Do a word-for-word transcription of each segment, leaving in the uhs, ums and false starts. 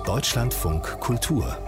Deutschlandfunk Kultur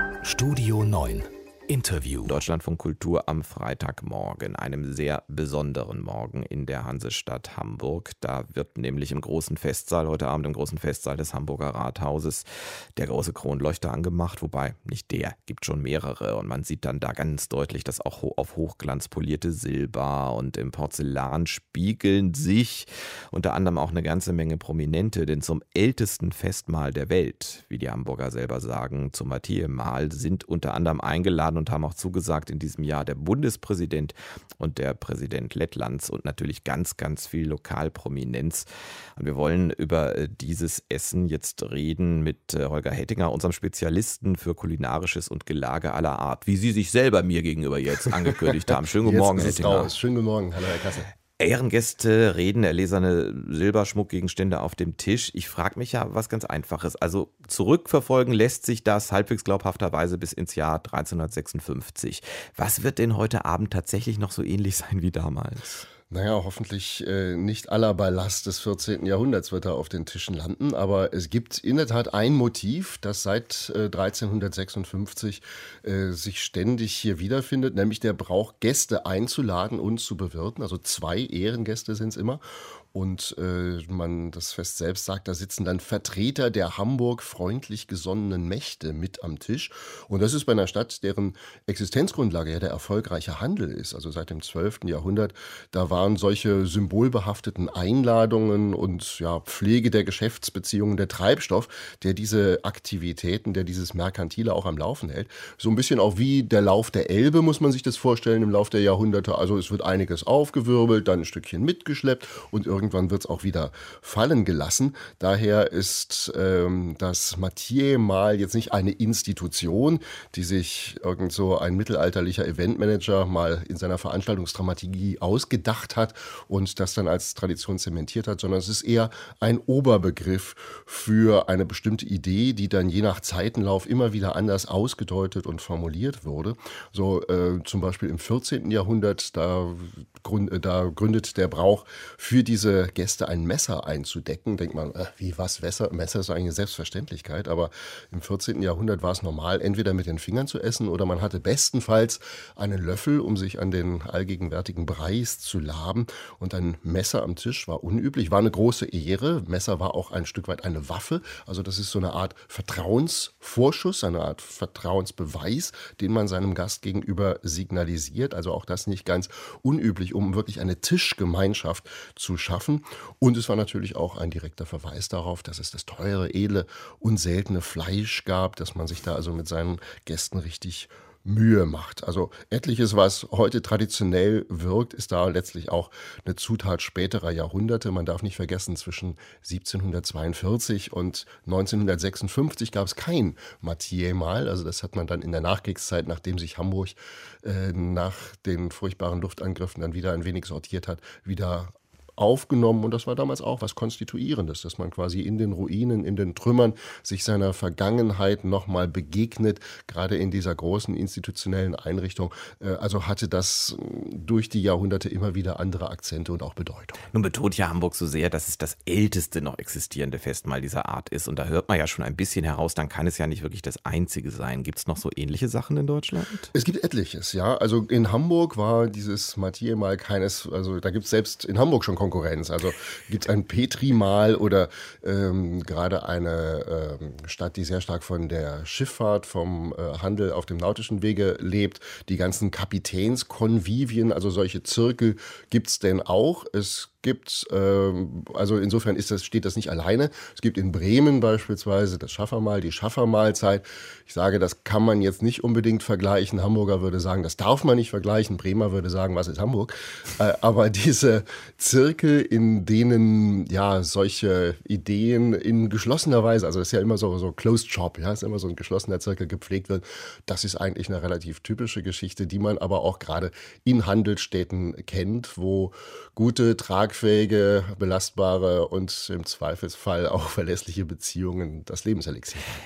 Studio neun Interview. Deutschlandfunk Kultur am Freitagmorgen, einem sehr besonderen Morgen in der Hansestadt Hamburg. Da wird nämlich im großen Festsaal, heute Abend im großen Festsaal des Hamburger Rathauses, der große Kronleuchter angemacht. Wobei, nicht der, gibt schon mehrere. Und man sieht dann da ganz deutlich, dass auch auf Hochglanz polierte Silber und im Porzellan spiegeln sich unter anderem auch eine ganze Menge Prominente. Denn zum ältesten Festmahl der Welt, wie die Hamburger selber sagen, zum Matthäi-Mahl, sind unter anderem eingeladen und haben auch zugesagt in diesem Jahr der Bundespräsident und der Präsident Lettlands und natürlich ganz, ganz viel Lokalprominenz. Und wir wollen über dieses Essen jetzt reden mit Holger Hettinger, unserem Spezialisten für kulinarisches und Gelage aller Art, wie Sie sich selber mir gegenüber jetzt angekündigt haben. Schönen guten Morgen, Herr Hettinger. Schönen guten Morgen, hallo Herr Kassel. Ehrengäste reden, erlesene Silberschmuckgegenstände auf dem Tisch. Ich frage mich ja was ganz Einfaches. Also zurückverfolgen lässt sich das halbwegs glaubhafterweise bis ins Jahr dreizehnhundertsechsundfünfzig. Was wird denn heute Abend tatsächlich noch so ähnlich sein wie damals? Naja, hoffentlich äh, nicht aller Ballast des vierzehnten Jahrhunderts wird da auf den Tischen landen, aber es gibt in der Tat ein Motiv, das seit äh, dreizehnhundertsechsundfünfzig äh, sich ständig hier wiederfindet, nämlich der Brauch, Gäste einzuladen und zu bewirten. Also zwei Ehrengäste sind es immer. Und äh, man das Fest selbst sagt, da sitzen dann Vertreter der Hamburg freundlich gesonnenen Mächte mit am Tisch. Und das ist bei einer Stadt, deren Existenzgrundlage ja der erfolgreiche Handel ist. Also seit dem zwölften Jahrhundert, da waren solche symbolbehafteten Einladungen und ja, Pflege der Geschäftsbeziehungen der Treibstoff, der diese Aktivitäten, der dieses Merkantile auch am Laufen hält. So ein bisschen auch wie der Lauf der Elbe, muss man sich das vorstellen, im Lauf der Jahrhunderte. Also es wird einiges aufgewirbelt, dann ein Stückchen mitgeschleppt und irgendwann wird es auch wieder fallen gelassen. Daher ist ähm, das Matthäi-Mahl jetzt nicht eine Institution, die sich irgend so ein mittelalterlicher Eventmanager mal in seiner Veranstaltungsdramaturgie ausgedacht hat und das dann als Tradition zementiert hat, sondern es ist eher ein Oberbegriff für eine bestimmte Idee, die dann je nach Zeitenlauf immer wieder anders ausgedeutet und formuliert wurde. So äh, zum Beispiel im vierzehnten Jahrhundert, da, gründ, da gründet der Brauch, für diese Gäste ein Messer einzudecken. Denkt man, äh, wie was, Messer? Messer ist eigentlich eine Selbstverständlichkeit, aber im vierzehnten Jahrhundert war es normal, entweder mit den Fingern zu essen oder man hatte bestenfalls einen Löffel, um sich an den allgegenwärtigen Breis zu laben. Und ein Messer am Tisch war unüblich, war eine große Ehre. Messer war auch ein Stück weit eine Waffe. Also das ist so eine Art Vertrauensvorschuss, eine Art Vertrauensbeweis, den man seinem Gast gegenüber signalisiert. Also auch das nicht ganz unüblich, um wirklich eine Tischgemeinschaft zu schaffen. Und es war natürlich auch ein direkter Verweis darauf, dass es das teure, edle und seltene Fleisch gab, dass man sich da also mit seinen Gästen richtig Mühe macht. Also etliches, was heute traditionell wirkt, ist da letztlich auch eine Zutat späterer Jahrhunderte. Man darf nicht vergessen, zwischen siebzehnhundertzweiundvierzig und neunzehnhundertsechsundfünfzig gab es kein Matthäi-Mahl. Also das hat man dann in der Nachkriegszeit, nachdem sich Hamburg äh, nach den furchtbaren Luftangriffen dann wieder ein wenig sortiert hat, wieder aufgenommen. Und das war damals auch was Konstituierendes, dass man quasi in den Ruinen, in den Trümmern sich seiner Vergangenheit nochmal begegnet, gerade in dieser großen institutionellen Einrichtung. Also hatte das durch die Jahrhunderte immer wieder andere Akzente und auch Bedeutung. Nun betont ja Hamburg so sehr, dass es das älteste noch existierende Festmahl dieser Art ist. Und da hört man ja schon ein bisschen heraus, dann kann es ja nicht wirklich das einzige sein. Gibt es noch so ähnliche Sachen in Deutschland? Es gibt etliches, ja. Also in Hamburg war dieses Matthäi-Mahl keines, also da gibt es selbst in Hamburg schon Konkurrenz. Also gibt es ein Petri-Mahl oder ähm, gerade eine ähm, Stadt, die sehr stark von der Schifffahrt, vom äh, Handel auf dem nautischen Wege lebt. Die ganzen Kapitänskonvivien, also solche Zirkel gibt es denn auch. Es gibt, ähm, also insofern ist das, steht das nicht alleine. Es gibt in Bremen beispielsweise das Schaffermahl, die Schaffermahlzeit. Ich sage, das kann man jetzt nicht unbedingt vergleichen. Hamburger würde sagen, das darf man nicht vergleichen. Bremer würde sagen, was ist Hamburg? Äh, aber diese Zirkel, in denen ja solche Ideen in geschlossener Weise, also das ist ja immer so, so Closed Shop, ja, ist immer so ein geschlossener Zirkel gepflegt wird, das ist eigentlich eine relativ typische Geschichte, die man aber auch gerade in Handelsstädten kennt, wo gute, tragfähige, belastbare und im Zweifelsfall auch verlässliche Beziehungen das Lebenselixier haben.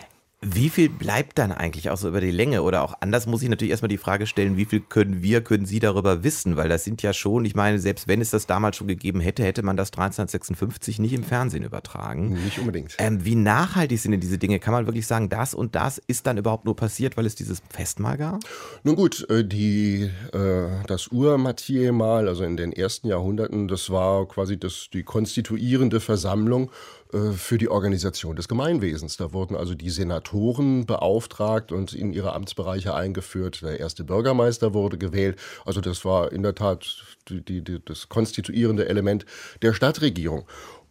Wie viel bleibt dann eigentlich auch so über die Länge? Oder auch anders muss ich natürlich erstmal die Frage stellen, wie viel können wir, können Sie darüber wissen? Weil das sind ja schon, ich meine, selbst wenn es das damals schon gegeben hätte, hätte man das dreizehnhundertsechsundfünfzig nicht im Fernsehen übertragen. Nicht unbedingt. Ähm, wie nachhaltig sind denn diese Dinge? Kann man wirklich sagen, das und das ist dann überhaupt nur passiert, weil es dieses Festmahl gab? Nun gut, äh, die, äh, das Ur-Mathieu-Mahl, also in den ersten Jahrhunderten, das war quasi das, die konstituierende Versammlung äh, für die Organisation des Gemeinwesens. Da wurden also die Senatoren beauftragt und in ihre Amtsbereiche eingeführt. Der erste Bürgermeister wurde gewählt. Also das war in der Tat die, die, die, das konstituierende Element der Stadtregierung.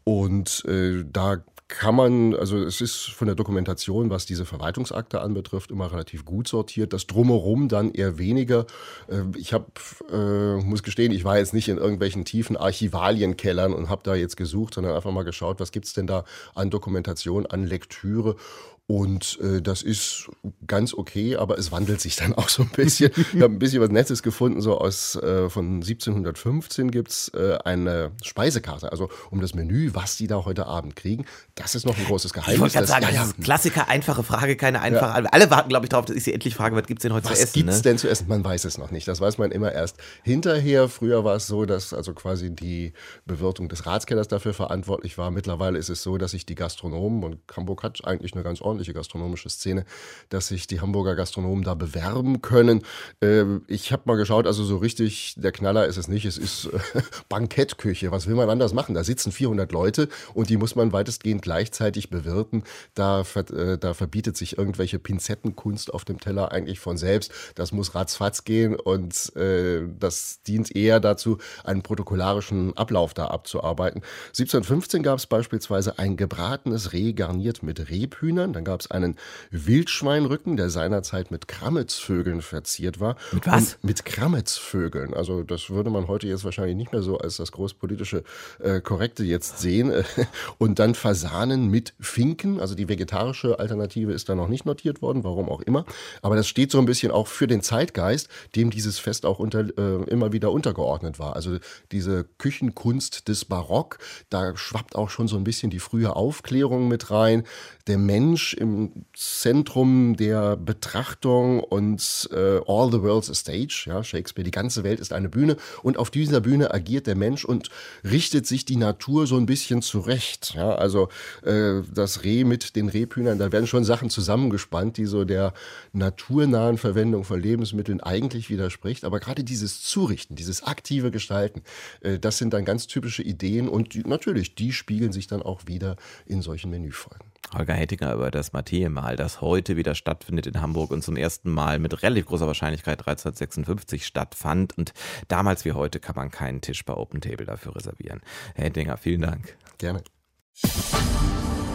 Und äh, da kann man, also es ist von der Dokumentation, was diese Verwaltungsakte anbetrifft, immer relativ gut sortiert. Das Drumherum dann eher weniger. Ich habe, äh, muss gestehen, ich war jetzt nicht in irgendwelchen tiefen Archivalienkellern und habe da jetzt gesucht, sondern einfach mal geschaut, was gibt's denn da an Dokumentation, an Lektüre. Und äh, das ist ganz okay, aber es wandelt sich dann auch so ein bisschen. Ich habe ein bisschen was Nettes gefunden, so aus äh, von siebzehnhundertfünfzehn gibt's äh, eine Speisekarte, also um das Menü, was die da heute Abend kriegen. Das ist noch ein großes Geheimnis. Ich wollte gerade sagen, das, ja, das ist Klassiker, einfache Frage, keine einfache. Ja. Alle warten, glaube ich, darauf, dass ich sie endlich frage, was gibt's denn heute was zu essen? gibt's Ne? denn zu essen? Man weiß es noch nicht. Das weiß man immer erst hinterher. Früher war es so, dass also quasi die Bewirtung des Ratskellers dafür verantwortlich war. Mittlerweile ist es so, dass sich die Gastronomen, und Hamburg hat eigentlich eine ganz ordentliche gastronomische Szene, dass sich die Hamburger Gastronomen da bewerben können. Äh, ich habe mal geschaut, also so richtig der Knaller ist es nicht. Es ist äh, Bankettküche. Was will man anders machen? Da sitzen vierhundert Leute und die muss man weitestgehend gleichzeitig bewirten. Da, ver, äh, da verbietet sich irgendwelche Pinzettenkunst auf dem Teller eigentlich von selbst. Das muss ratzfatz gehen und äh, das dient eher dazu, einen protokollarischen Ablauf da abzuarbeiten. siebzehnhundertfünfzehn gab es beispielsweise ein gebratenes Reh garniert mit Rebhühnern. Dann gab es einen Wildschweinrücken, der seinerzeit mit Krammetzvögeln verziert war. Mit was? Und mit Krammetzvögeln. Also das würde man heute jetzt wahrscheinlich nicht mehr so als das großpolitische äh, Korrekte jetzt sehen. Und dann Fasanen mit Finken. Also die vegetarische Alternative ist da noch nicht notiert worden, warum auch immer. Aber das steht so ein bisschen auch für den Zeitgeist, dem dieses Fest auch unter, äh, immer wieder untergeordnet war. Also diese Küchenkunst des Barock, da schwappt auch schon so ein bisschen die frühe Aufklärung mit rein. Der Mensch im Zentrum der Betrachtung und äh, all the world's a stage, ja, Shakespeare, die ganze Welt ist eine Bühne und auf dieser Bühne agiert der Mensch und richtet sich die Natur so ein bisschen zurecht. Ja, also äh, das Reh mit den Rebhühnern, da werden schon Sachen zusammengespannt, die so der naturnahen Verwendung von Lebensmitteln eigentlich widerspricht, aber gerade dieses Zurichten, dieses aktive Gestalten, äh, das sind dann ganz typische Ideen und die, natürlich, die spiegeln sich dann auch wieder in solchen Menüfolgen. Holger Hettinger über das Mathieu-Mahl, das heute wieder stattfindet in Hamburg und zum ersten Mal mit relativ großer Wahrscheinlichkeit dreizehnhundertsechsundfünfzig stattfand. Und damals wie heute kann man keinen Tisch bei Open Table dafür reservieren. Herr Hettinger, vielen Dank. Gerne.